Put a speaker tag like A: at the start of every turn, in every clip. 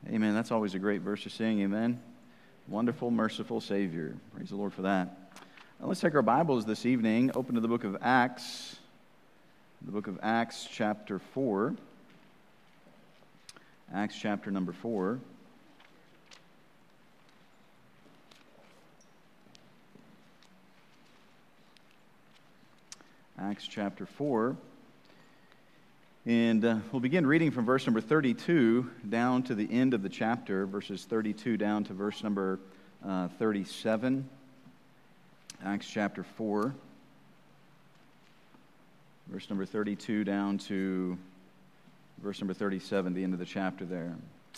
A: Amen. That's always a great verse to sing. Amen. Wonderful, merciful Savior. Praise the Lord for that. Now let's take our Bibles this evening, open to the book of Acts. The book of Acts chapter 4. Acts chapter number 4. Acts chapter 4. And we'll begin reading from verse number 32 down to the end of the chapter, verses 32 down to verse number 37. Acts chapter 4, verse number 32 down to verse number 37, the end of the chapter there.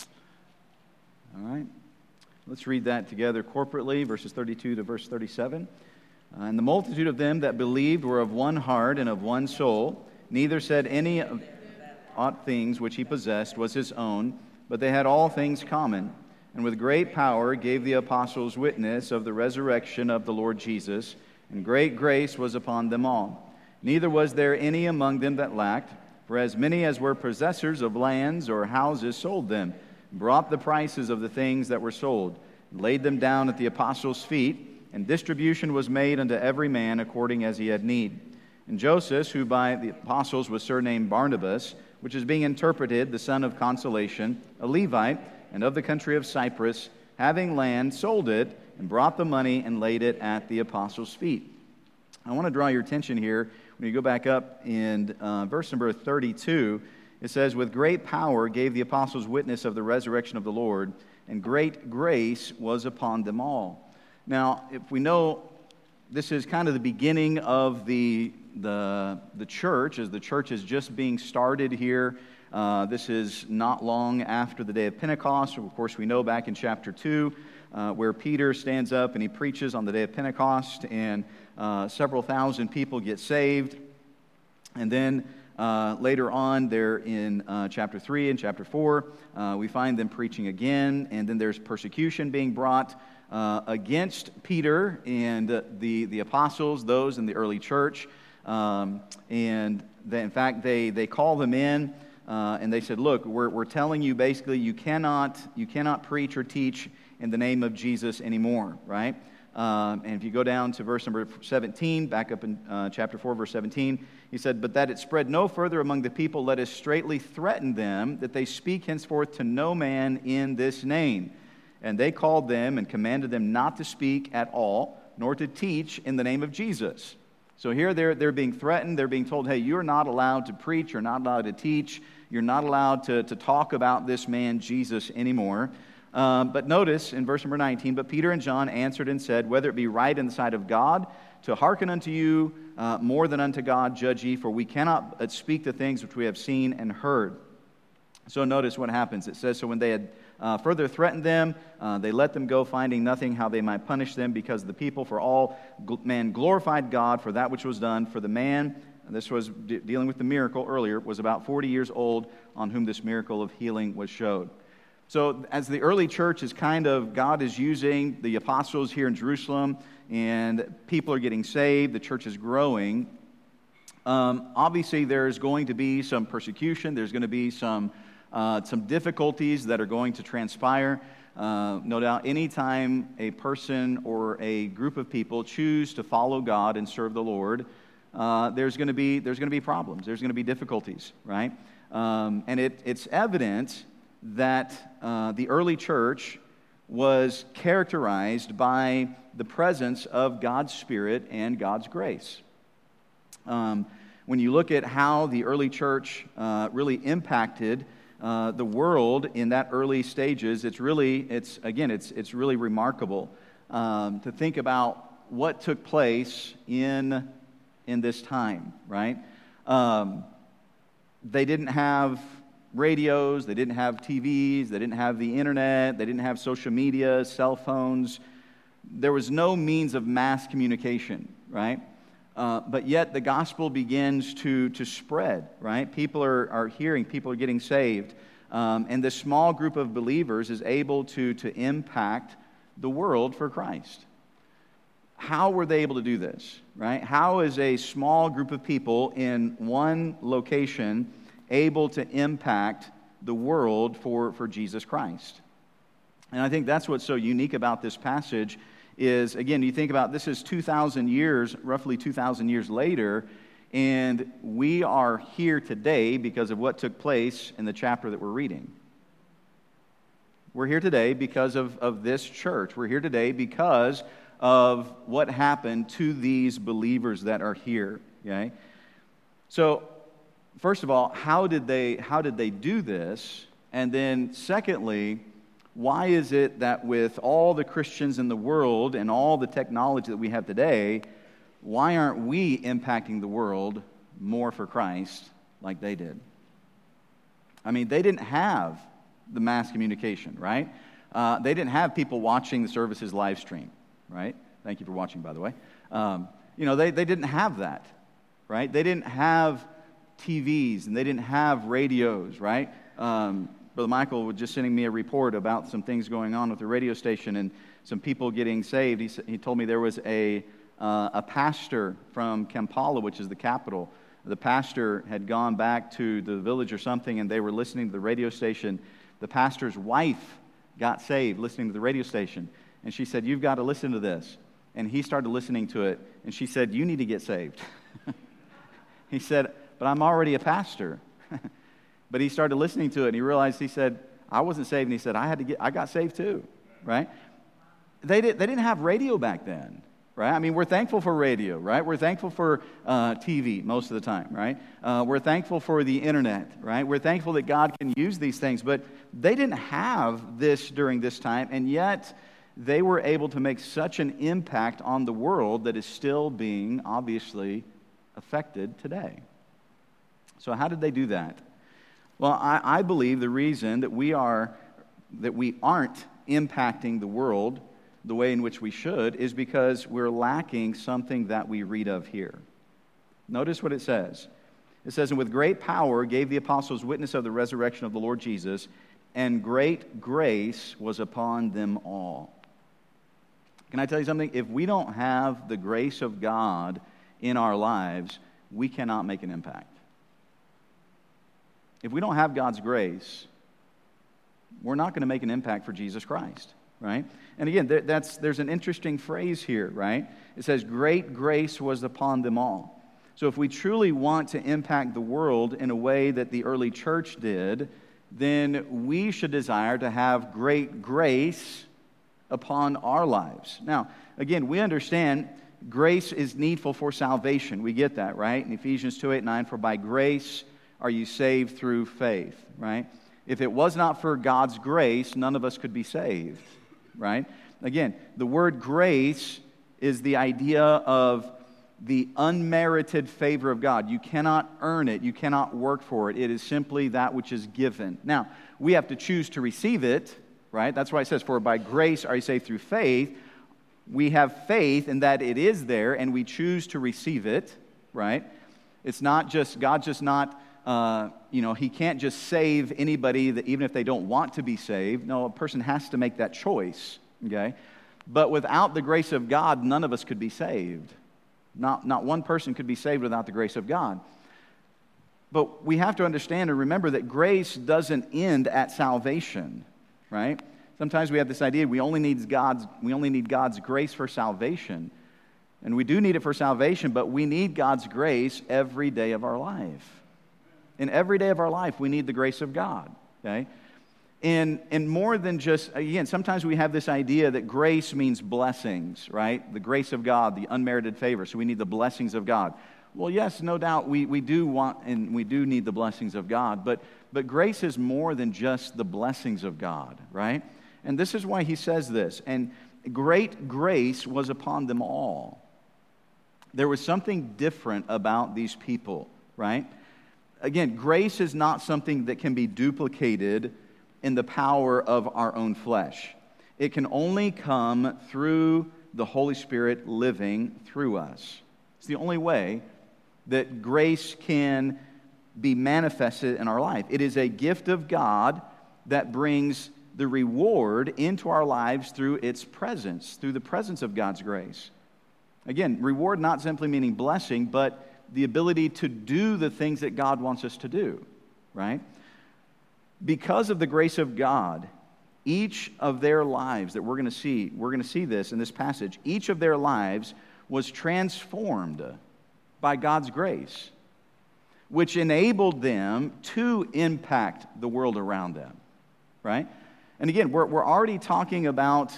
A: All right, let's read that together corporately, verses 32 to verse 37. And the multitude of them that believed were of one heart and of one soul. Neither said any of aught things which he possessed was his own, but they had all things common. And with great power gave the apostles witness of the resurrection of the Lord Jesus, and great grace was upon them all. Neither was there any among them that lacked, for as many as were possessors of lands or houses sold them, and brought the prices of the things that were sold, and laid them down at the apostles' feet, and distribution was made unto every man according as he had need. And Joseph, who by the apostles was surnamed Barnabas, which is being interpreted, the son of consolation, a Levite, and of the country of Cyprus, having land, sold it, and brought the money and laid it at the apostles' feet. I want to draw your attention here, when you go back up in verse number 32, it says, with great power gave the apostles witness of the resurrection of the Lord, and great grace was upon them all. Now, if we know this is kind of the beginning of the church, as the church is just being started here. This is not long after the day of Pentecost. Of course, we know back in chapter 2 where Peter stands up and he preaches on the day of Pentecost, and several thousand people get saved. And then later on there in chapter 3 and chapter 4, we find them preaching again, and then there's persecution being brought against Peter and the apostles, those in the early church. And in fact, they call them in, and they said, look, we're telling you basically you cannot preach or teach in the name of Jesus anymore, right? And if you go down to verse number 17, back up in chapter 4, verse 17, he said, but that it spread no further among the people, let us straitly threaten them that they speak henceforth to no man in this name. And they called them and commanded them not to speak at all, nor to teach in the name of Jesus. So here they're being threatened. They're being told, hey, you're not allowed to preach. You're not allowed to teach. You're not allowed to talk about this man Jesus anymore. But notice in verse number 19, but Peter and John answered and said, whether it be right in the sight of God to hearken unto you more than unto God, judge ye, for we cannot speak the things which we have seen and heard. So notice what happens. It says, so when they had further threatened them, they let them go, finding nothing how they might punish them, because the people for all man glorified God for that which was done. For the man, and this was dealing with the miracle earlier, was about 40 years old, on whom this miracle of healing was showed. So as the early church is God is using the apostles here in Jerusalem, and people are getting saved, the church is growing. Obviously there's going to be some persecution, there's going to be some difficulties that are going to transpire. No doubt, anytime a person or a group of people choose to follow God and serve the Lord, there's going to be problems. There's going to be difficulties, right? And it's evident that the early church was characterized by the presence of God's Spirit and God's grace. When you look at how the early church really impacted the world in that early stages, it's really remarkable to think about what took place in this time, right? They didn't have radios, they didn't have TVs, they didn't have the internet, they didn't have social media, cell phones. There was no means of mass communication, right? But yet the gospel begins to spread, right? People are hearing, people are getting saved. And this small group of believers is able to impact the world for Christ. How were they able to do this, right? How is a small group of people in one location able to impact the world for Jesus Christ. And I think that's what's so unique about this passage is, again, you think about this is 2,000 years, roughly 2,000 years later, and we are here today because of what took place in the chapter that we're reading. We're here today because of this church. We're here today because of what happened to these believers that are here. Okay? So, first of all, how did they do this? And then, secondly, why is it that with all the Christians in the world and all the technology that we have today, why aren't we impacting the world more for Christ like they did? I mean, they didn't have the mass communication, right? They didn't have people watching the services live stream, right? Thank you for watching, by the way. They didn't have that, right? They didn't have TVs and they didn't have radios, right? Brother Michael was just sending me a report about some things going on with the radio station and some people getting saved. He told me there was a pastor from Kampala, which is the capital. The pastor had gone back to the village or something, and they were listening to the radio station. The pastor's wife got saved listening to the radio station. And she said, "You've got to listen to this." And he started listening to it. And she said, "You need to get saved." He said, "But I'm already a pastor." But he started listening to it, and he realized, he said, "I wasn't saved." And he said, I got saved too, right? They didn't have radio back then, right? I mean, we're thankful for radio, right? We're thankful for TV most of the time, right? We're thankful for the internet, right? We're thankful that God can use these things, but they didn't have this during this time, and yet they were able to make such an impact on the world that is still being obviously affected today. So how did they do that? Well, I believe the reason that we aren't impacting the world the way in which we should is because we're lacking something that we read of here. Notice what it says. It says, "And with great power gave the apostles witness of the resurrection of the Lord Jesus, and great grace was upon them all." Can I tell you something? If we don't have the grace of God in our lives, we cannot make an impact. If we don't have God's grace, we're not going to make an impact for Jesus Christ, right? And again, there's an interesting phrase here, right? It says, "Great grace was upon them all." So if we truly want to impact the world in a way that the early church did, then we should desire to have great grace upon our lives. Now, again, we understand grace is needful for salvation. We get that, right? In Ephesians 2:8-9, "For by grace are you saved through faith," right? If it was not for God's grace, none of us could be saved, right? Again, the word grace is the idea of the unmerited favor of God. You cannot earn it. You cannot work for it. It is simply that which is given. Now, we have to choose to receive it, right? That's why it says, "For by grace are you saved through faith." We have faith in that it is there, and we choose to receive it, right? It's not just, God's just not, He can't just save anybody that even if they don't want to be saved. No, a person has to make that choice, okay? But without the grace of God, none of us could be saved. Not one person could be saved without the grace of God. But we have to understand and remember that grace doesn't end at salvation, right? Sometimes we have this idea we only need God's grace for salvation. And we do need it for salvation, but we need God's grace every day of our life. In every day of our life, we need the grace of God, okay? And more than just, again, sometimes we have this idea that grace means blessings, right? The grace of God, the unmerited favor, so we need the blessings of God. Well, yes, no doubt, we do want and we do need the blessings of God, but grace is more than just the blessings of God, right? And this is why he says this, "And great grace was upon them all." There was something different about these people, right? Again, grace is not something that can be duplicated in the power of our own flesh. It can only come through the Holy Spirit living through us. It's the only way that grace can be manifested in our life. It is a gift of God that brings the reward into our lives through its presence, through the presence of God's grace. Again, reward not simply meaning blessing, but the ability to do the things that God wants us to do, right? because of the grace of God, each of their lives that we're going to see this in this passage, each of their lives was transformed by God's grace, which enabled them to impact the world around them, right? And again, we're already talking about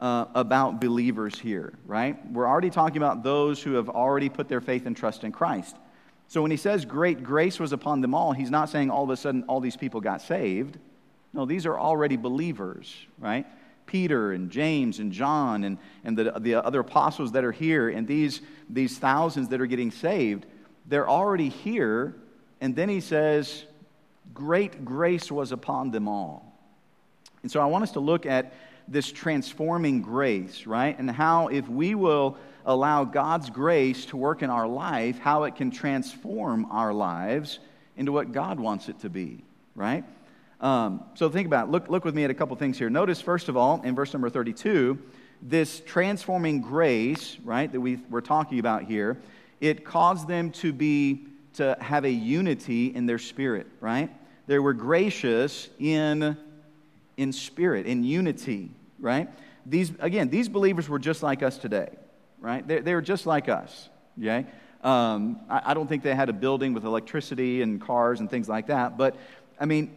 A: believers here, right? We're already talking about those who have already put their faith and trust in Christ. So when he says great grace was upon them all, he's not saying all of a sudden all these people got saved. No, these are already believers, right? Peter and James and John and the other apostles that are here, and these thousands that are getting saved, they're already here. And then he says, great grace was upon them all. And so I want us to look at this transforming grace, right? And how if we will allow God's grace to work in our life, how it can transform our lives into what God wants it to be, right? So think about it. Look with me at a couple things here. Notice, first of all, in verse number 32, this transforming grace, right, that we're talking about here, it caused them to have a unity in their spirit, right? They were gracious in spirit, in unity, right? These believers were just like us today, right? They were just like us, okay? I don't think they had a building with electricity and cars and things like that, but, I mean,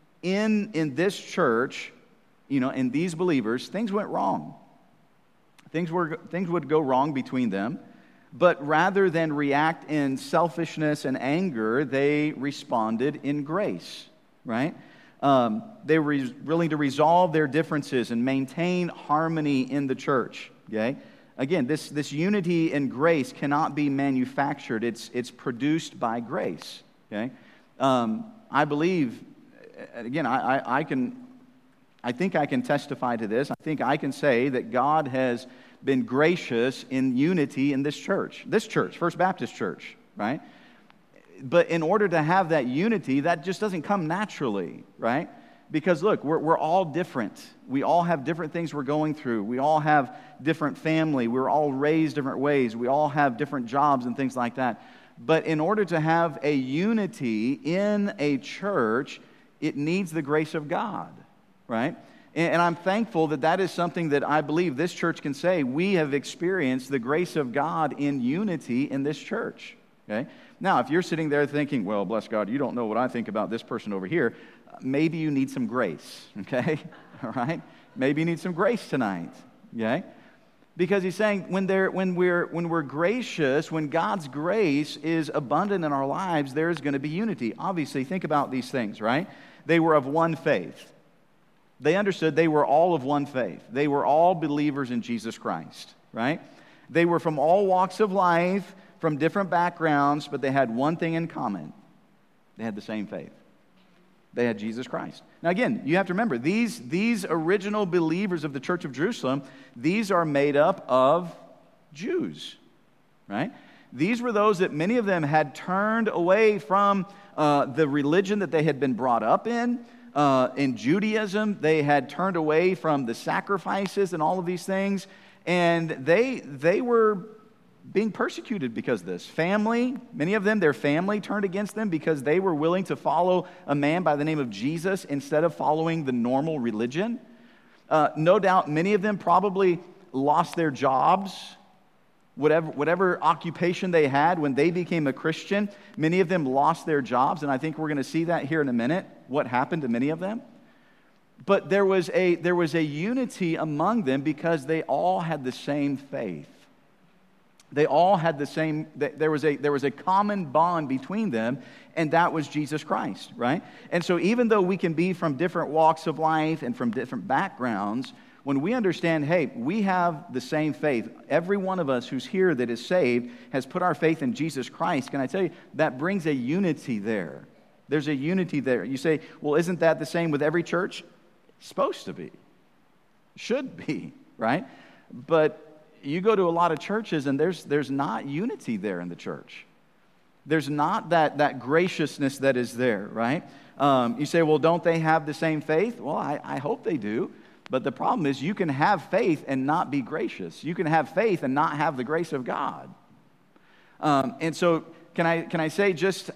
A: in this church, in these believers, things went wrong. Things would go wrong between them, but rather than react in selfishness and anger, they responded in grace, right? They were willing to resolve their differences and maintain harmony in the church, okay? Again, this unity and grace cannot be manufactured. It's produced by grace, okay? I believe, again, I think I can testify to this. I think I can say that God has been gracious in unity in this church, First Baptist Church, right? But in order to have that unity, that just doesn't come naturally, right? Because look, we're all different. We all have different things we're going through. We all have different family. We're all raised different ways. We all have different jobs and things like that. But in order to have a unity in a church, it needs the grace of God, right? And I'm thankful that is something that I believe this church can say. We have experienced the grace of God in unity in this church, okay? Now, if you're sitting there thinking, well, bless God, you don't know what I think about this person over here, maybe you need some grace, okay? All right? Maybe you need some grace tonight, okay? Because he's saying when we're gracious, when God's grace is abundant in our lives, there's going to be unity. Obviously, think about these things, right? They were of one faith. They understood they were all of one faith. They were all believers in Jesus Christ, right? They were from all walks of life, from different backgrounds, but they had one thing in common. They had the same faith. They had Jesus Christ. Now again, you have to remember, these original believers of the Church of Jerusalem, these are made up of Jews, right? These were those that many of them had turned away from the religion that they had been brought up in. In Judaism, they had turned away from the sacrifices and all of these things, and they were being persecuted because of this. Family, many of them, their family turned against them because they were willing to follow a man by the name of Jesus instead of following the normal religion. No doubt many of them probably lost their jobs, whatever occupation they had when they became a Christian. Many of them lost their jobs, and I think we're going to see that here in a minute, what happened to many of them. But there was a unity among them because they all had the same faith. They all had the same, there was a common bond between them, and that was Jesus Christ, right? And so even though we can be from different walks of life and from different backgrounds, when we understand, hey, we have the same faith, every one of us who's here that is saved has put our faith in Jesus Christ, can I tell you, that brings a unity there. There's a unity there. You say, well, isn't that the same with every church? It's supposed to be. Should be, right? But you go to a lot of churches and there's not unity there in the church. There's not that graciousness that is there, right? You say, well, don't they have the same faith? Well, I hope they do. But the problem is you can have faith and not be gracious. You can have faith and not have the grace of God. And so can I say just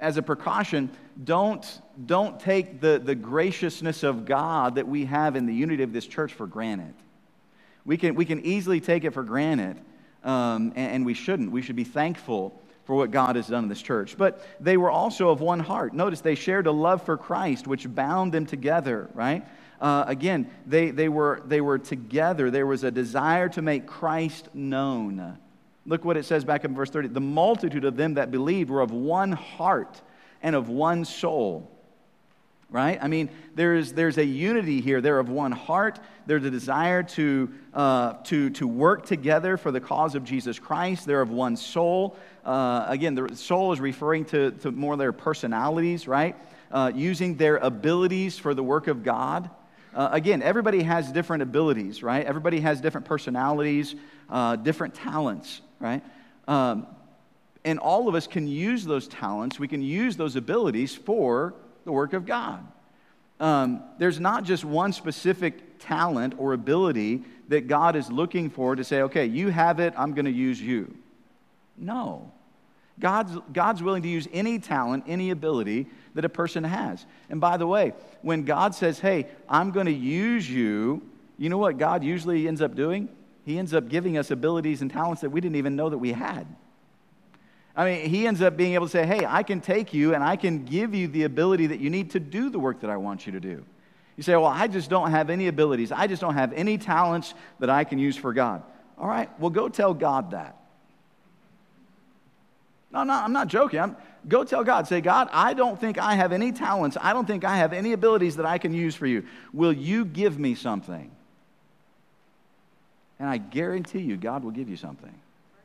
A: as a precaution, don't take the graciousness of God that we have in the unity of this church for granted. We can easily take it for granted, and we shouldn't. We should be thankful for what God has done in this church. But they were also of one heart. Notice they shared a love for Christ, which bound them together, right? Again, they were together. There was a desire to make Christ known. Look what it says back in verse 30. The multitude of them that believed were of one heart and of one soul. Right? I mean, there's a unity here. They're of one heart. There's a desire to work together for the cause of Jesus Christ. They're of one soul. Again, the soul is referring to more their personalities, right? Using their abilities for the work of God. Again, everybody has different abilities, right? Everybody has different personalities, different talents, right? And all of us can use those talents. We can use those abilities for the work of God. There's not just one specific talent or ability that God is looking for to say, okay, you have it, I'm going to use you. No. God's willing to use any talent, any ability that a person has. And by the way, when God says, hey, I'm going to use you, you know what God usually ends up doing? He ends up giving us abilities and talents that we didn't even know that we had. I mean, he ends up being able to say, hey, I can take you and I can give you the ability that you need to do the work that I want you to do. You say, well, I just don't have any abilities. I just don't have any talents that I can use for God. All right, well, go tell God that. No, I'm not joking. Go tell God. Say, God, I don't think I have any talents. I don't think I have any abilities that I can use for you. Will you give me something? And I guarantee you, God will give you something.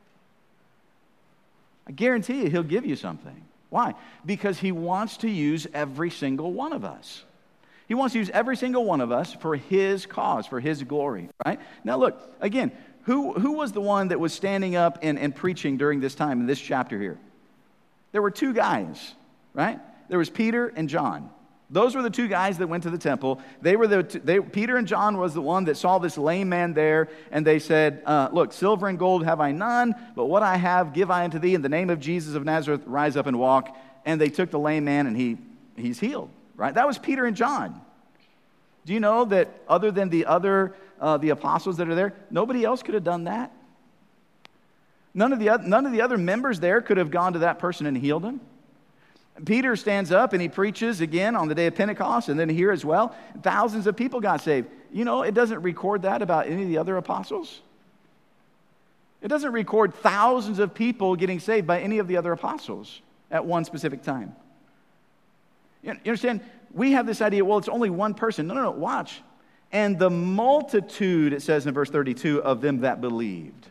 A: I guarantee you, he'll give you something. Why? Because he wants to use every single one of us. He wants to use every single one of us for his cause, for his glory, right? Now look, again, who was the one that was standing up and preaching during this time in this chapter here? There were two guys, right? There was Peter and John. Those were the two guys that went to the temple. Peter and John was the one that saw this lame man there, and they said, look, silver and gold have I none, but what I have give I unto thee. In the name of Jesus of Nazareth, rise up and walk. And they took the lame man, and he's healed, right? That was Peter and John. Do you know that other than the apostles that are there, nobody else could have done that? None of the other members there could have gone to that person and healed him. Peter stands up and he preaches again on the day of Pentecost, and then here as well. Thousands of people got saved. You know, it doesn't record that about any of the other apostles. It doesn't record thousands of people getting saved by any of the other apostles at one specific time. You understand? We have this idea, well, it's only one person. No, watch. And the multitude, it says in verse 32, of them that believed.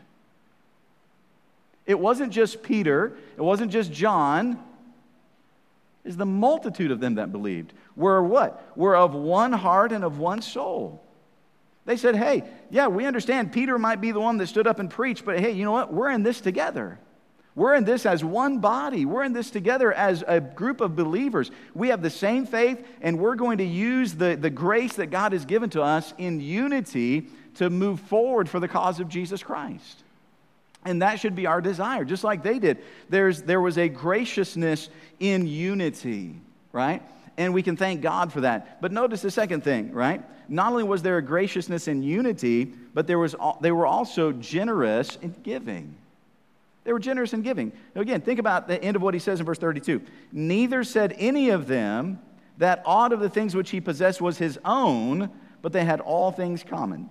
A: It wasn't just Peter. It wasn't just John. Is the multitude of them that believed. Were what? Were of one heart and of one soul. They said, hey, yeah, we understand Peter might be the one that stood up and preached, but hey, you know what? We're in this together. We're in this as one body. We're in this together as a group of believers. We have the same faith, and we're going to use the grace that God has given to us in unity to move forward for the cause of Jesus Christ. And that should be our desire, just like they did. There was a graciousness in unity, right? And we can thank God for that. But notice the second thing, right? Not only was there a graciousness in unity, but they were also generous in giving. They were generous in giving. Now again, think about the end of what he says in verse 32. Neither said any of them that aught of the things which he possessed was his own, but they had all things common.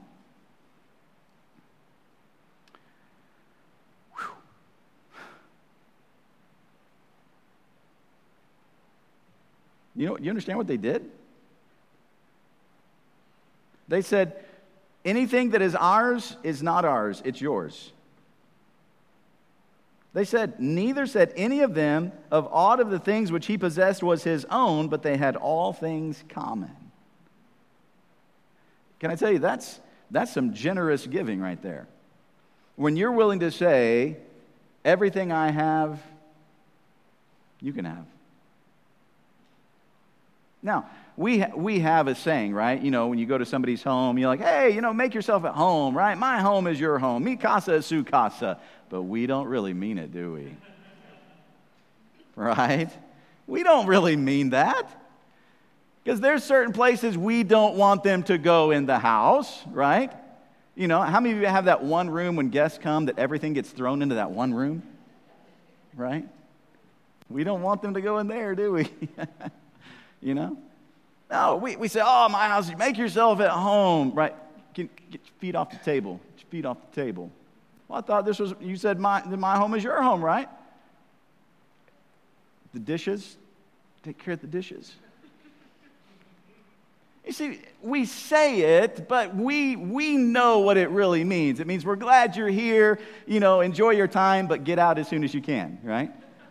A: You understand what they did? They said, anything that is ours is not ours, it's yours. They said, neither said any of them of aught of the things which he possessed was his own, but they had all things common. Can I tell you, that's some generous giving right there. When you're willing to say, everything I have, you can have. Now, we have a saying, right? You know, when you go to somebody's home, you're like, hey, make yourself at home, right? My home is your home. Mi casa es su casa. But we don't really mean it, do we? Right? We don't really mean that. Because there's certain places we don't want them to go in the house, right? You know, how many of you have that one room when guests come that everything gets thrown into that one room? Right? We don't want them to go in there, do we? You know? No, we say, oh, my house, make yourself at home, right? Get your feet off the table. Get your feet off the table. Well, I thought this was, you said my home is your home, right? The dishes, take care of the dishes. You see, we say it, but we know what it really means. It means we're glad you're here, you know, enjoy your time, but get out as soon as you can, right?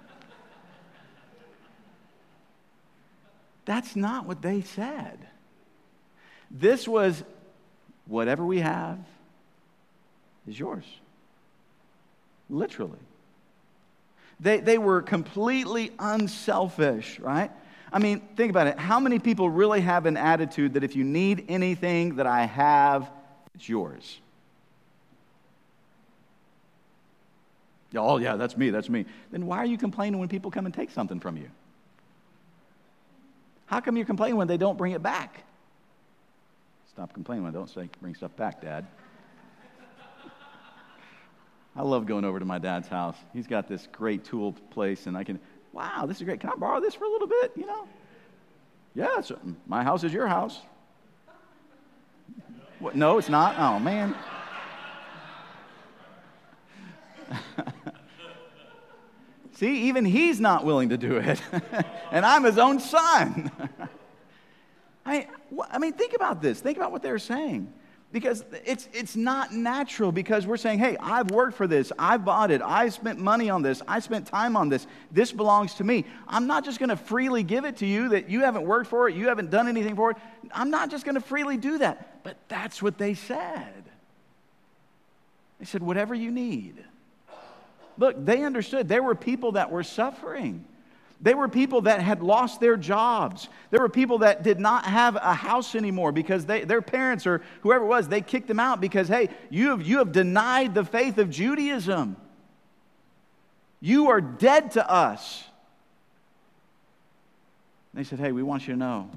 A: That's not what they said. This was, whatever we have is yours. Literally. They were completely unselfish, right? I mean, think about it. How many people really have an attitude that if you need anything that I have, it's yours? Oh, yeah, that's me. Then why are you complaining when people come and take something from you? How come you complain when they don't bring it back? Stop complaining when I don't say bring stuff back, Dad. I love going over to my dad's house. He's got this great tool place, and I can, wow, this is great. Can I borrow this for a little bit, you know? Yeah, my house is your house. What? No, it's not? Oh, man. See, even he's not willing to do it. And I'm his own son. I mean, think about this. Think about what they're saying. Because it's not natural, because we're saying, hey, I've worked for this. I bought it. I spent money on this. I spent time on this. This belongs to me. I'm not just going to freely give it to you that you haven't worked for it. You haven't done anything for it. I'm not just going to freely do that. But that's what they said. They said, whatever you need. Look, they understood. There were people that were suffering. They were people that had lost their jobs. There were people that did not have a house anymore because their parents or whoever it was, they kicked them out because, hey, you have denied the faith of Judaism. You are dead to us. They said, hey, we want you to know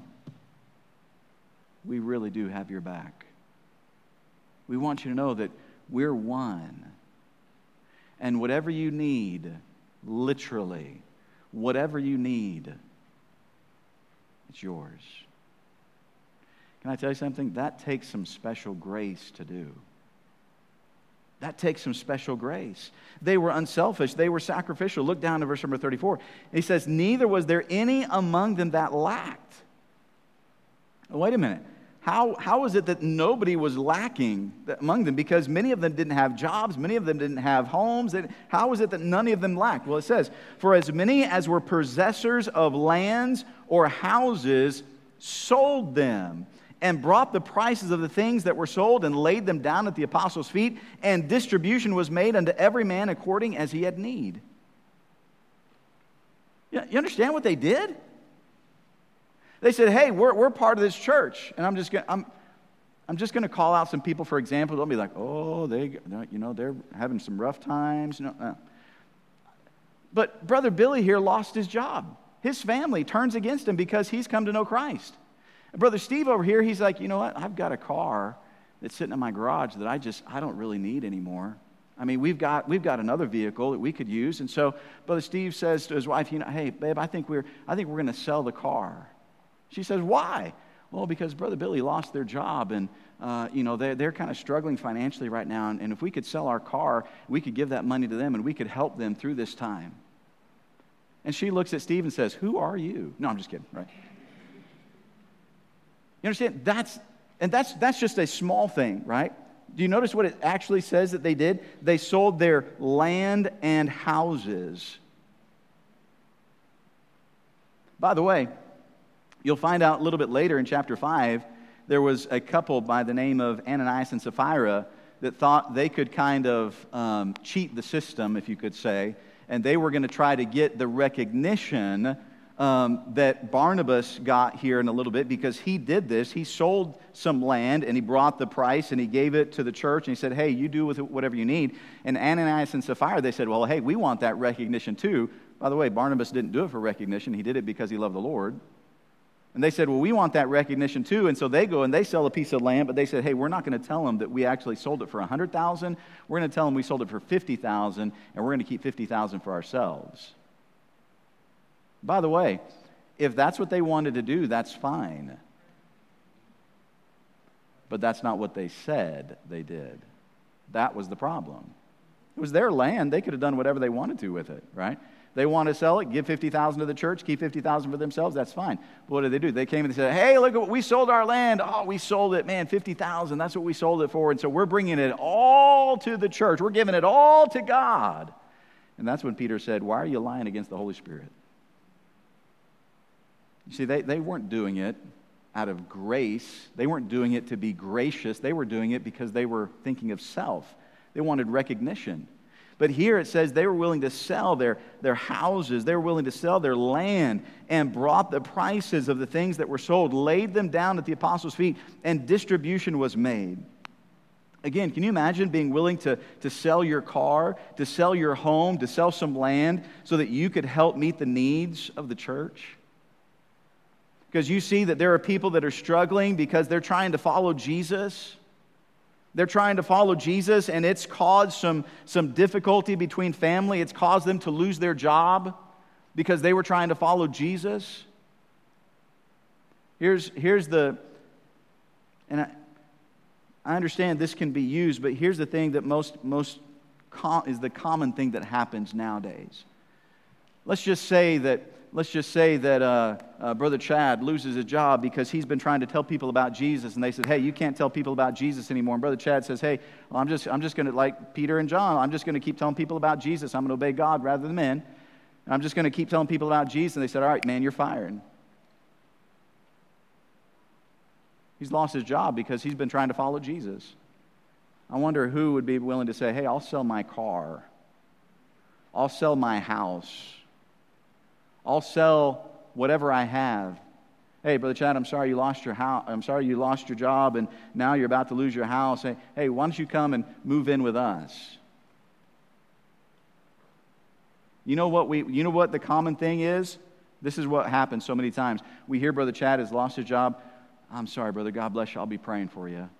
A: we really do have your back. We want you to know that we're one. And whatever you need, literally, whatever you need, it's yours. Can I tell you something? That takes some special grace to do. That takes some special grace. They were unselfish. They were sacrificial. Look down to verse number 34. He says, neither was there any among them that lacked. Wait a minute. How is it that nobody was lacking among them? Because many of them didn't have jobs. Many of them didn't have homes. How is it that none of them lacked? Well, it says, for as many as were possessors of lands or houses sold them and brought the prices of the things that were sold and laid them down at the apostles' feet, and distribution was made unto every man according as he had need. You understand what they did? They said, hey, we're part of this church. And I'm just going to call out some people, for example. They'll be like, oh, they're having some rough times. No. But Brother Billy here lost his job. His family turns against him because he's come to know Christ. And Brother Steve over here, he's like, you know what? I've got a car that's sitting in my garage that I don't really need anymore. I mean, we've got another vehicle that we could use. And so Brother Steve says to his wife, hey, babe, I think we're going to sell the car. She says, why? Well, because Brother Billy lost their job, and they're kind of struggling financially right now, and if we could sell our car, we could give that money to them, and we could help them through this time. And she looks at Steve and says, who are you? No, I'm just kidding, right? You understand? That's just a small thing, right? Do you notice what it actually says that they did? They sold their land and houses. By the way, you'll find out a little bit later in chapter 5, there was a couple by the name of Ananias and Sapphira that thought they could kind of cheat the system, if you could say, and they were going to try to get the recognition that Barnabas got here in a little bit, because he did this. He sold some land, and he brought the price, and he gave it to the church, and he said, hey, you do with it whatever you need. And Ananias and Sapphira, they said, well, hey, we want that recognition too. By the way, Barnabas didn't do it for recognition. He did it because he loved the Lord. And they said, well, we want that recognition too. And so they go and they sell a piece of land, but they said, hey, we're not going to tell them that we actually sold it for $100,000. We're going to tell them we sold it for $50,000, and we're going to keep $50,000 for ourselves. By the way, if that's what they wanted to do, that's fine. But that's not what they said they did. That was the problem. It was their land. They could have done whatever they wanted to with it, right? They want to sell it, give $50,000 to the church, keep $50,000 for themselves, that's fine. But what did they do? They came and they said, hey, look at what we sold our land. Oh, we sold it, man, $50,000. That's what we sold it for. And so we're bringing it all to the church. We're giving it all to God. And that's when Peter said, why are you lying against the Holy Spirit? You see, they weren't doing it out of grace. They weren't doing it to be gracious. They were doing it because they were thinking of self. They wanted recognition. But here it says they were willing to sell their houses, they were willing to sell their land, and brought the prices of the things that were sold, laid them down at the apostles' feet, and distribution was made. Again, can you imagine being willing to sell your car, to sell your home, to sell some land so that you could help meet the needs of the church? Because you see that there are people that are struggling because they're trying to follow Jesus. They're trying to follow Jesus, and it's caused some difficulty between family. It's caused them to lose their job because they were trying to follow Jesus. Here's the, and I understand this can be used, but here's the thing that is the common thing that happens nowadays. Let's just say that Brother Chad loses his job because he's been trying to tell people about Jesus, and they said, hey, you can't tell people about Jesus anymore. And Brother Chad says, hey, well, I'm just going to, like Peter and John, I'm just going to keep telling people about Jesus. I'm going to obey God rather than men. And I'm just going to keep telling people about Jesus. And they said, all right, man, you're fired. He's lost his job because he's been trying to follow Jesus. I wonder who would be willing to say, hey, I'll sell my car. I'll sell my house. I'll sell whatever I have. Hey, Brother Chad, I'm sorry you lost your house. I'm sorry you lost your job, and now you're about to lose your house. Hey, why don't you come and move in with us? You know what the common thing is? This is what happens so many times. We hear Brother Chad has lost his job. I'm sorry, brother. God bless you. I'll be praying for you.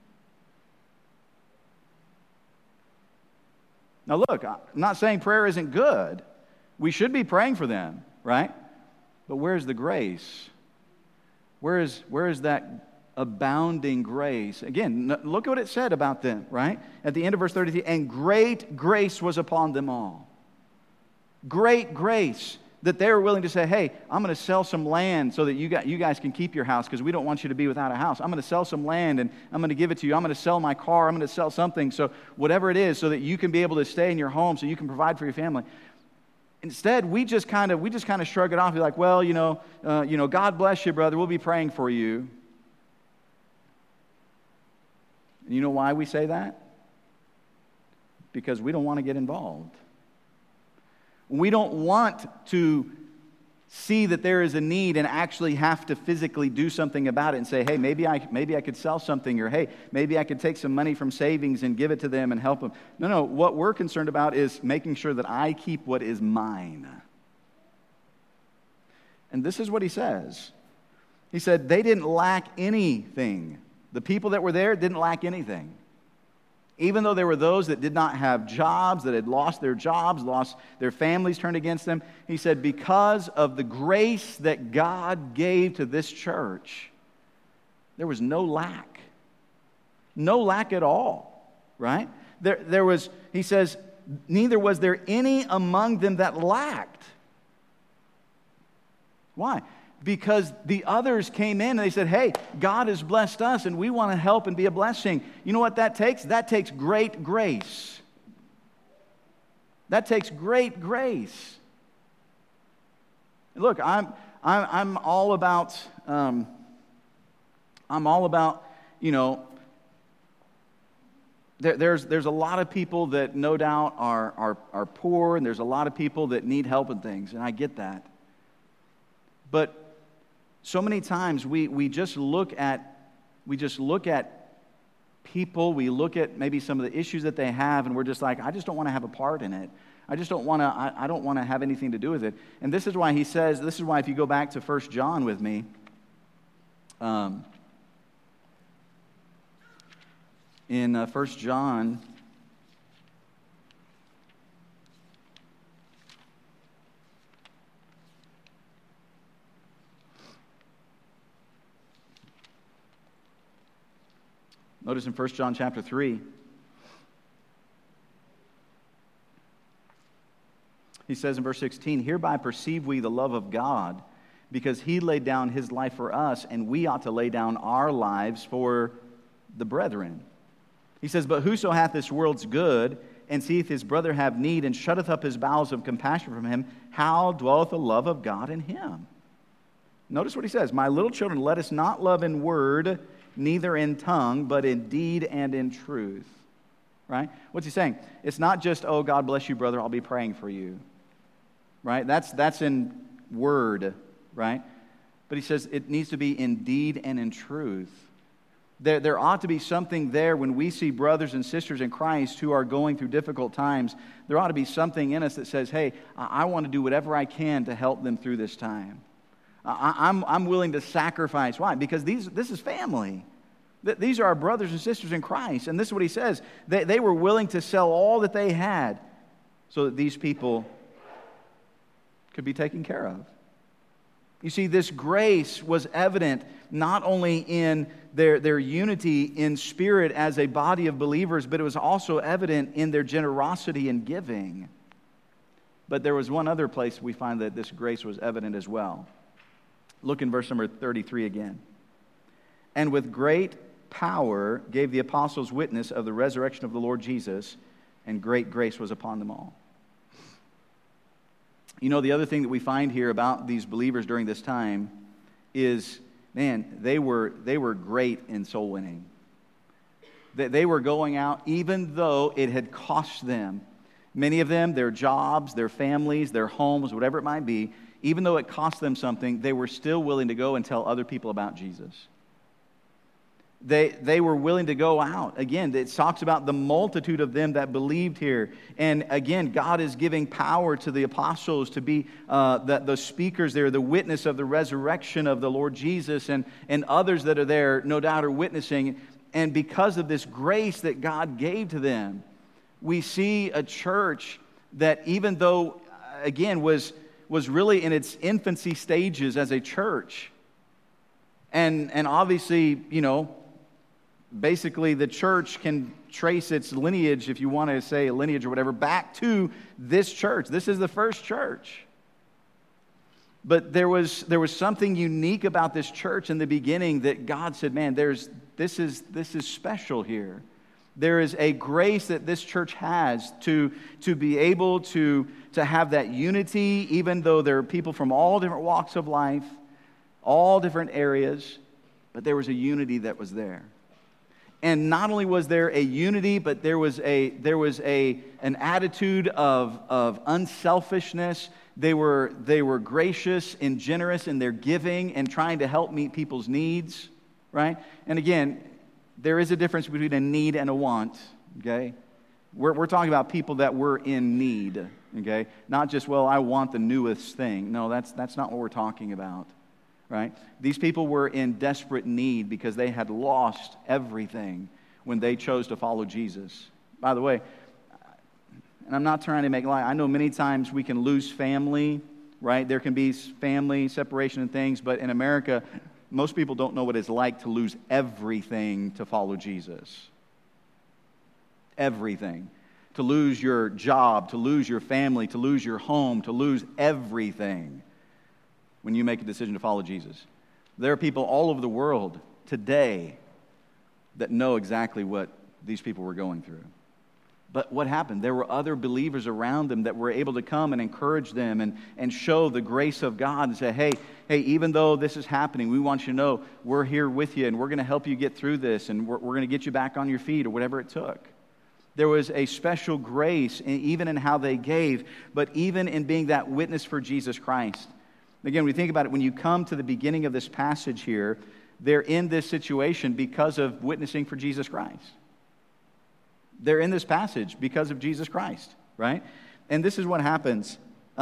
A: Now, look, I'm not saying prayer isn't good. We should be praying for them, right? But where's the grace? Where is that abounding grace? Again, look at what it said about them, right? At the end of verse 33, and great grace was upon them all. Great grace that they were willing to say, hey, I'm going to sell some land so that you guys can keep your house because we don't want you to be without a house. I'm going to sell some land and I'm going to give it to you. I'm going to sell my car. I'm going to sell something, so whatever it is, so that you can be able to stay in your home, so you can provide for your family. Instead, we just kind of shrug it off. Be like, well, God bless you, brother. We'll be praying for you. And you know why we say that? Because we don't want to get involved. We don't want to see that there is a need and actually have to physically do something about it and say, hey, maybe I could sell something, or hey, maybe I could take some money from savings and give it to them and help them. No, what we're concerned about is making sure that I keep what is mine. And this is what he says. He said they didn't lack anything. The people that were there didn't lack anything. Even though there were those that did not have jobs, that had lost their jobs, lost their families turned against them, he said, because of the grace that God gave to this church, there was no lack. No lack at all, right? There was, he says, neither was there any among them that lacked. Why? Because the others came in and they said, hey, God has blessed us and we want to help and be a blessing. You know what that takes? That takes great grace. That takes great grace. Look, I'm all about there's a lot of people that no doubt are poor, and there's a lot of people that need help and things, and I get that. But so many times we just look at people, we look at maybe some of the issues that they have, and we're just like, I just don't want to have a part in it. I just don't want to, I don't want to have anything to do with it. And this is why he says, this is why if you go back to 1 John with me, in 1 John, notice in 1 John chapter 3, he says in verse 16, "Hereby perceive we the love of God, because he laid down his life for us, and we ought to lay down our lives for the brethren." He says, "But whoso hath this world's good, and seeth his brother have need, and shutteth up his bowels of compassion from him, how dwelleth the love of God in him?" Notice what he says, "My little children, let us not love in word, neither in tongue, but in deed and in truth." Right? What's he saying? It's not just, "Oh, God bless you, brother, I'll be praying for you." Right? That's in word, right? But he says it needs to be in deed and in truth. There ought to be something there when we see brothers and sisters in Christ who are going through difficult times. There ought to be something in us that says, "Hey, I want to do whatever I can to help them through this time. I'm willing to sacrifice." Why? Because this is family. These are our brothers and sisters in Christ. And this is what he says. They were willing to sell all that they had so that these people could be taken care of. You see, this grace was evident not only in their unity in spirit as a body of believers, but it was also evident in their generosity in giving. But there was one other place we find that this grace was evident as well. Look in verse number 33 again. "And with great power gave the apostles witness of the resurrection of the Lord Jesus, and great grace was upon them all." You know, the other thing that we find here about these believers during this time is, man, they were great in soul winning. They were going out even though it had cost them. Many of them, their jobs, their families, their homes, whatever it might be, even though it cost them something, they were still willing to go and tell other people about Jesus. They were willing to go out. Again, it talks about the multitude of them that believed here. And again, God is giving power to the apostles to be the speakers there, the witness of the resurrection of the Lord Jesus, and others that are there, no doubt, are witnessing. And because of this grace that God gave to them, we see a church that, even though, again, was really in its infancy stages as a church, and obviously, you know, basically the church can trace its lineage, if you want to say a lineage or whatever, back to this church. This is the first church. But there was something unique about this church in the beginning that God said, man, this is special here. There is a grace that this church has to be able to have that unity, even though there are people from all different walks of life, all different areas, but there was a unity that was there. And not only was there a unity, but there was an attitude of unselfishness. They were gracious and generous in their giving and trying to help meet people's needs, right? And again, there is a difference between a need and a want, okay? We're talking about people that were in need, okay? Not just, well, I want the newest thing. No, that's not what we're talking about, right? These people were in desperate need because they had lost everything when they chose to follow Jesus. By the way, and I'm not trying to make light, I know many times we can lose family, right? There can be family separation and things, but in America, most people don't know what it's like to lose everything to follow Jesus. Everything. To lose your job, to lose your family, to lose your home, to lose everything when you make a decision to follow Jesus. There are people all over the world today that know exactly what these people were going through. But what happened? There were other believers around them that were able to come and encourage them and show the grace of God and say, hey, even though this is happening, we want you to know we're here with you and we're going to help you get through this and we're going to get you back on your feet or whatever it took. There was a special grace even in how they gave, but even in being that witness for Jesus Christ. Again, when you think about it, when you come to the beginning of this passage here, they're in this situation because of witnessing for Jesus Christ. They're in this passage because of Jesus Christ, right? And this is what happens.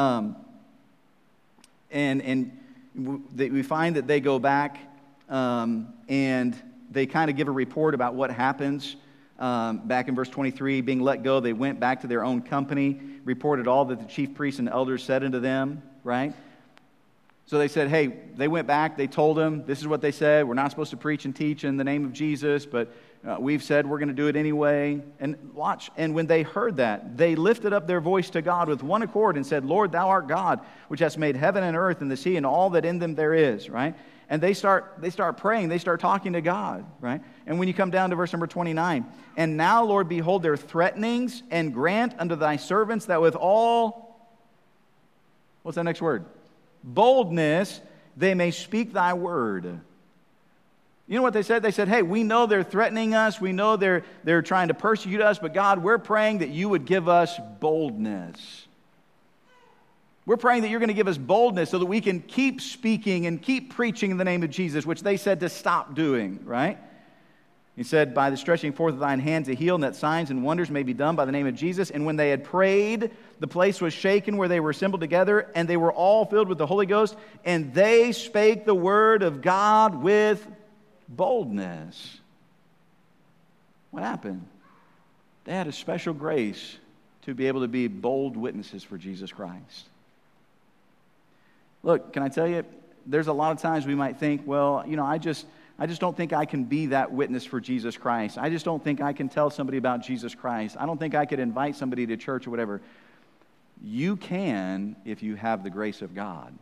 A: We find that they go back and they kind of give a report about what happens. Back in verse 23, being let go, they went back to their own company, reported all that the chief priests and elders said unto them, right? So they said, hey, they went back, they told them, this is what they said, we're not supposed to preach and teach in the name of Jesus, but we've said we're going to do it anyway. And watch, and when they heard that, they lifted up their voice to God with one accord and said, Lord, thou art God, which hast made heaven and earth and the sea and all that in them there is, right? And they start praying, they start talking to God, right? And when you come down to verse number 29, and now, Lord, behold their threatenings, and grant unto thy servants that with all, what's that next word? Boldness, they may speak thy word. You know what they said? They said, hey, we know they're threatening us, we know they're trying to persecute us, but God, we're praying that you would give us boldness. We're praying that you're going to give us boldness so that we can keep speaking and keep preaching in the name of Jesus, which they said to stop doing, right? He said, by the stretching forth of thine hand to heal, and that signs and wonders may be done by the name of Jesus. And when they had prayed, the place was shaken where they were assembled together, and they were all filled with the Holy Ghost, and they spake the word of God with boldness. What happened? They had a special grace to be able to be bold witnesses for Jesus Christ. Look, can I tell you, there's a lot of times we might think, well, you know, I just don't think I can be that witness for Jesus Christ. I just don't think I can tell somebody about Jesus Christ. I don't think I could invite somebody to church or whatever. You can if you have the grace of God.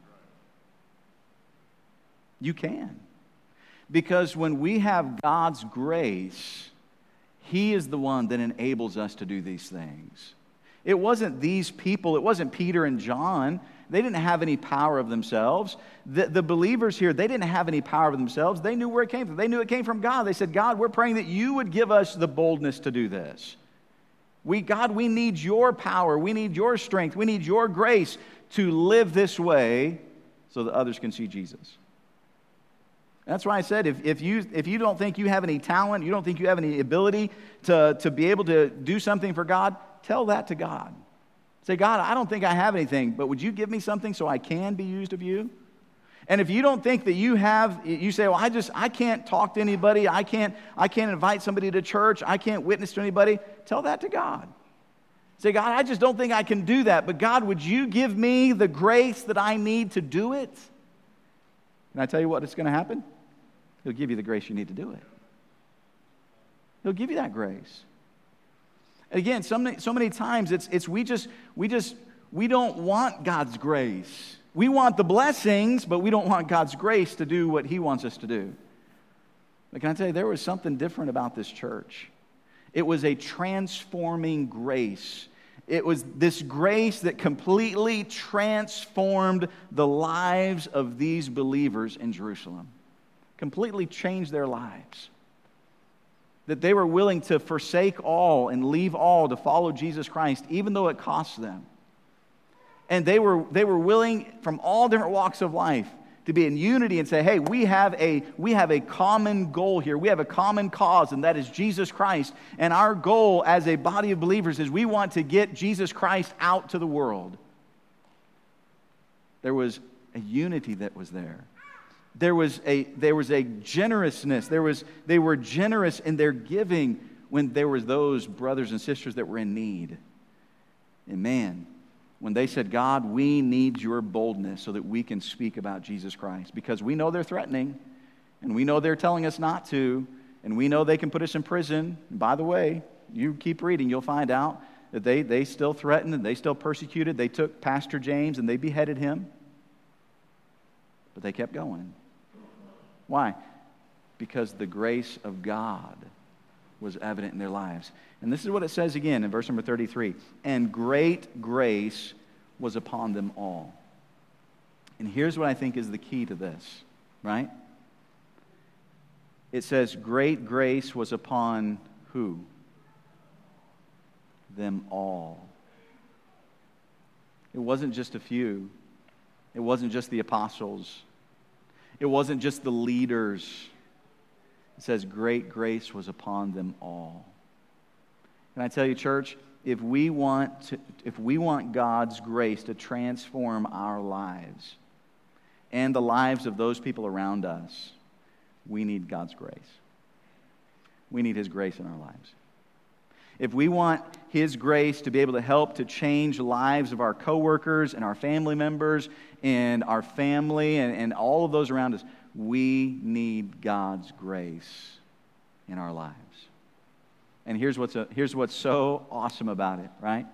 A: You can. Because when we have God's grace, He is the one that enables us to do these things. It wasn't these people, it wasn't Peter and John. They didn't have any power of themselves. The believers here, they didn't have any power of themselves. They knew where it came from. They knew it came from God. They said, God, we're praying that you would give us the boldness to do this. God, we need your power. We need your strength. We need your grace to live this way so that others can see Jesus. That's why I said, if you don't think you have any talent, you don't think you have any ability to be able to do something for God, tell that to God. Say, God, I don't think I have anything, but would you give me something so I can be used of you? And if you don't think that you say, well, I can't talk to anybody, I can't invite somebody to church, I can't witness to anybody, tell that to God. Say, God, I just don't think I can do that, but God, would you give me the grace that I need to do it? And I tell you what, it's going to happen. He'll give you the grace you need to do it. He'll give you that grace. Again, so many times we don't want God's grace. We want the blessings, but we don't want God's grace to do what He wants us to do. But can I tell you, there was something different about this church. It was a transforming grace. It was this grace that completely transformed the lives of these believers in Jerusalem. Completely changed their lives. That they were willing to forsake all and leave all to follow Jesus Christ, even though it cost them. And they were willing from all different walks of life to be in unity and say, hey, we have a common goal here. We have a common cause, and that is Jesus Christ. And our goal as a body of believers is we want to get Jesus Christ out to the world. There was a unity that was there. There was a generousness. They were generous in their giving when there was those brothers and sisters that were in need. And man, when they said, God, we need your boldness so that we can speak about Jesus Christ, because we know they're threatening, and we know they're telling us not to, and we know they can put us in prison. And by the way, you keep reading, you'll find out that they still threatened and they still persecuted. They took Pastor James and they beheaded him. But they kept going. Why? Because the grace of God was evident in their lives. And this is what it says again in verse number 33. And great grace was upon them all. And here's what I think is the key to this, right? It says great grace was upon who? Them all. It wasn't just a few. It wasn't just the apostles. It wasn't just the leaders. It says great grace was upon them all. Can I tell you, church, if we want God's grace to transform our lives and the lives of those people around us, we need God's grace. We need His grace in our lives. If we want His grace to be able to help to change the lives of our coworkers and our family members and our family and all of those around us, we need God's grace in our lives. And here's what's so awesome about it, right?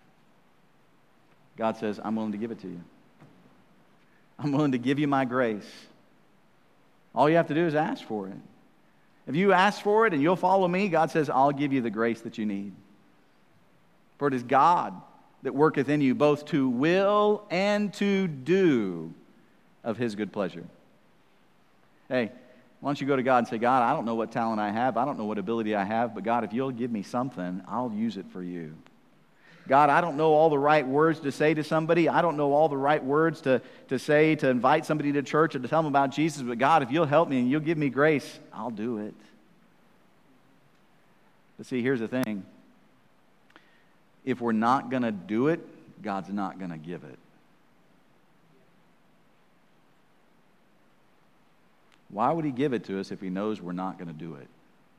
A: God says, I'm willing to give it to you. I'm willing to give you my grace. All you have to do is ask for it. If you ask for it and you'll follow me, God says, I'll give you the grace that you need. For it is God that worketh in you both to will and to do of His good pleasure. Hey, why don't you go to God and say, God, I don't know what talent I have. I don't know what ability I have. But God, if you'll give me something, I'll use it for you. God, I don't know all the right words to say to somebody. I don't know all the right words to say to invite somebody to church or to tell them about Jesus. But God, if you'll help me and you'll give me grace, I'll do it. But see, here's the thing. If we're not going to do it, God's not going to give it. Why would He give it to us if He knows we're not going to do it?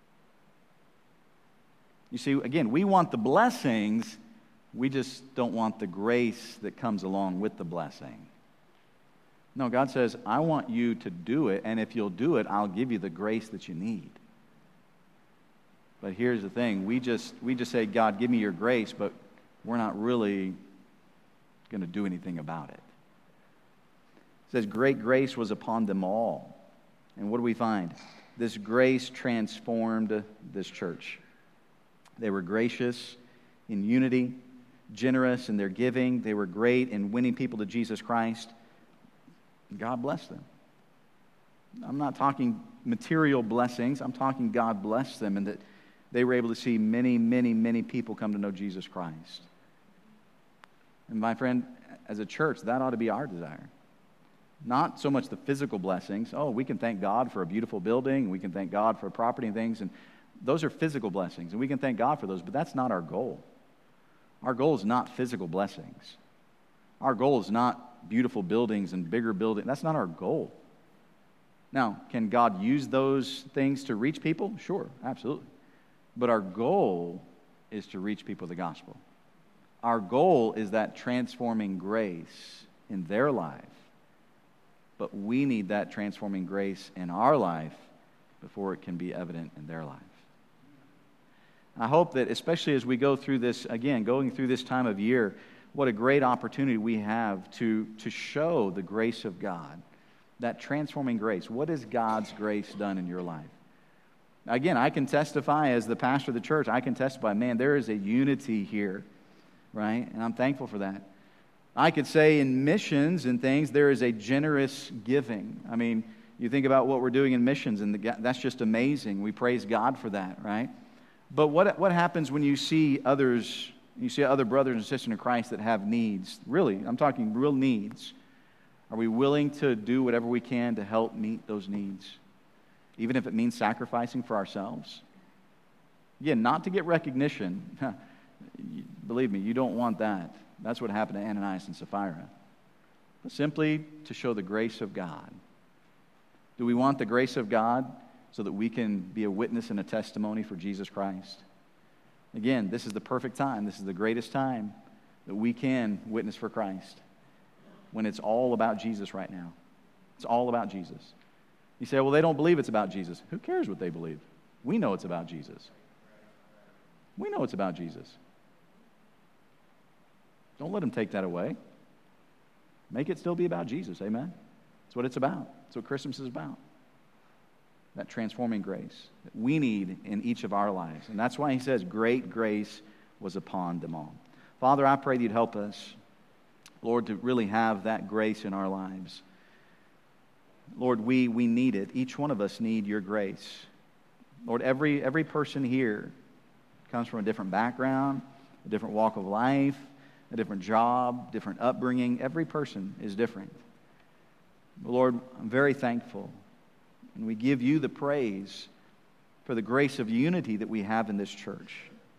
A: You see, again, we want the blessings, we just don't want the grace that comes along with the blessing. No, God says, I want you to do it, and if you'll do it, I'll give you the grace that you need. But here's the thing, we just say, God, give me your grace, but we're not really going to do anything about it. It says, great grace was upon them all. And what do we find? This grace transformed this church. They were gracious in unity, generous in their giving. They were great in winning people to Jesus Christ. God blessed them. I'm not talking material blessings. I'm talking God blessed them and that they were able to see many, many, many people come to know Jesus Christ. And my friend, as a church, that ought to be our desire. Not so much the physical blessings. Oh, we can thank God for a beautiful building. We can thank God for property and things. And those are physical blessings. And we can thank God for those. But that's not our goal. Our goal is not physical blessings. Our goal is not beautiful buildings and bigger buildings. That's not our goal. Now, can God use those things to reach people? Sure, absolutely. But our goal is to reach people with the gospel. Our goal is that transforming grace in their life. But we need that transforming grace in our life before it can be evident in their life. I hope that especially as we go through this, again, going through this time of year, what a great opportunity we have to show the grace of God, that transforming grace. What has God's grace done in your life? Again, I can testify as the pastor of the church, I can testify, man, there is a unity here, right? And I'm thankful for that. I could say in missions and things, there is a generous giving. I mean, you think about what we're doing in missions, and that's just amazing. We praise God for that, right? But what happens when you see others, you see other brothers and sisters in Christ that have needs? Really, I'm talking real needs. Are we willing to do whatever we can to help meet those needs? Even if it means sacrificing for ourselves? Again, not to get recognition. Believe me, you don't want that. That's what happened to Ananias and Sapphira. But simply to show the grace of God. Do we want the grace of God so that we can be a witness and a testimony for Jesus Christ? Again, this is the perfect time. This is the greatest time that we can witness for Christ. When it's all about Jesus right now. It's all about Jesus. You say, well, they don't believe it's about Jesus. Who cares what they believe? We know it's about Jesus. We know it's about Jesus. Don't let them take that away. Make it still be about Jesus, amen? That's what it's about. That's what Christmas is about. That transforming grace that we need in each of our lives. And that's why he says, great grace was upon them all. Father, I pray that you'd help us, Lord, to really have that grace in our lives. Lord, we need it. Each one of us need your grace. Lord, every person here comes from a different background, a different walk of life, a different job, different upbringing. Every person is different. But Lord, I'm very thankful. And we give you the praise for the grace of unity that we have in this church.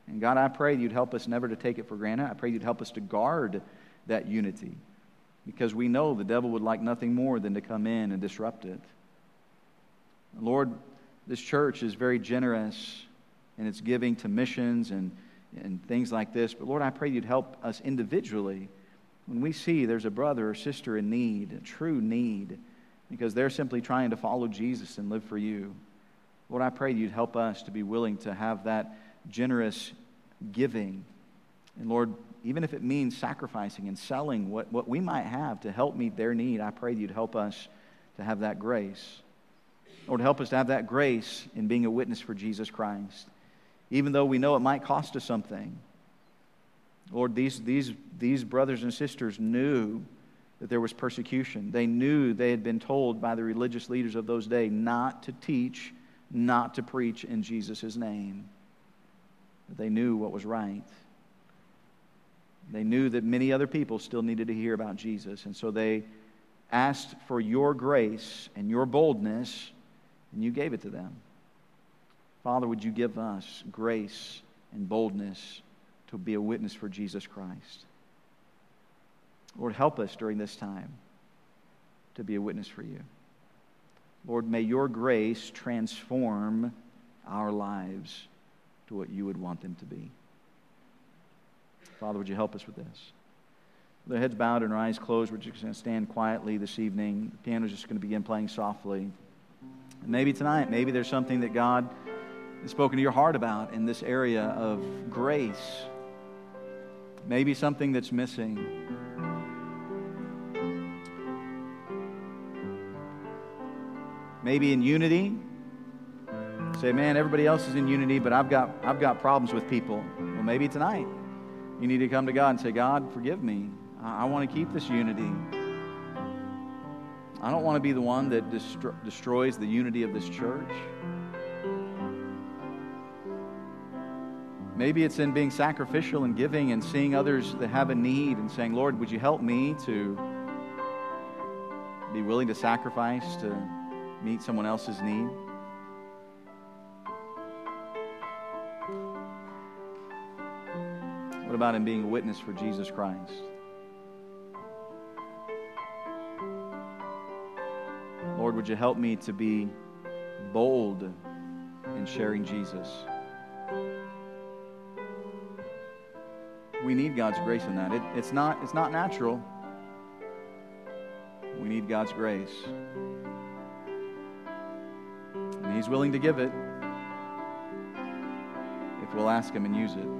A: And God, I pray you'd help us never to take it for granted. I pray you'd help us to guard that unity, because we know the devil would like nothing more than to come in and disrupt it. Lord, this church is very generous in its giving to missions and things like this. But Lord, I pray you'd help us individually when we see there's a brother or sister in need, a true need, because they're simply trying to follow Jesus and live for you. Lord, I pray you'd help us to be willing to have that generous giving. And Lord, even if it means sacrificing and selling what we might have to help meet their need, I pray you'd help us to have that grace. Lord, help us to have that grace in being a witness for Jesus Christ, even though we know it might cost us something. Lord, these brothers and sisters knew that there was persecution. They knew they had been told by the religious leaders of those days not to teach, not to preach in Jesus' name. But they knew what was right. They knew that many other people still needed to hear about Jesus. And so they asked for your grace and your boldness, and you gave it to them. Father, would you give us grace and boldness to be a witness for Jesus Christ? Lord, help us during this time to be a witness for you. Lord, may your grace transform our lives to what you would want them to be. Father, would you help us with this? With our heads bowed and our eyes closed, we're just going to stand quietly this evening. The piano's just going to begin playing softly. And maybe tonight, maybe there's something that God has spoken to your heart about in this area of grace. Maybe something that's missing. Maybe in unity. Say, man, everybody else is in unity, but I've got problems with people. Well, maybe tonight you need to come to God and say, God, forgive me. I want to keep this unity. I don't want to be the one that destroys the unity of this church. Maybe it's in being sacrificial and giving and seeing others that have a need and saying, Lord, would you help me to be willing to sacrifice to meet someone else's need? What about in being a witness for Jesus Christ? Lord, would you help me to be bold in sharing Jesus? We need God's grace in that. It's not natural. We need God's grace. And He's willing to give it if we'll ask Him and use it.